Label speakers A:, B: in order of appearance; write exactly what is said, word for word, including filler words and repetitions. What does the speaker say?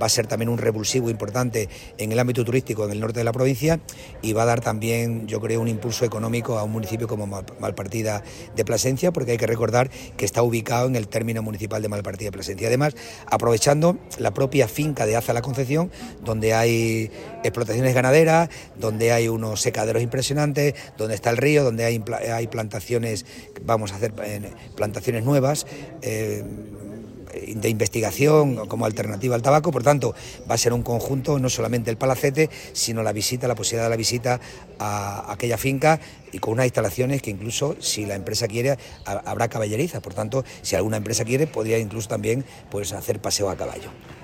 A: va a ser también un revulsivo importante en el ámbito turístico en el norte de la provincia y va a dar también, yo creo, un impulso económico a un municipio como Malpartida de Plasencia, porque hay que recordar que está ubicado en el término municipal de Malpartida de Plasencia. Además, aprovechando la propia finca de Aza La Concepción, donde hay explotaciones ganaderas, donde hay unos secaderos impresionantes, donde está el río, donde hay, hay plantaciones, vamos a hacer eh, plantaciones nuevas, eh, de investigación como alternativa al tabaco. Por tanto, va a ser un conjunto, no solamente el palacete, sino la visita, la posibilidad de la visita a aquella finca y con unas instalaciones que incluso, si la empresa quiere, habrá caballeriza. Por tanto, si alguna empresa quiere, podría incluso también pues, hacer paseo a caballo.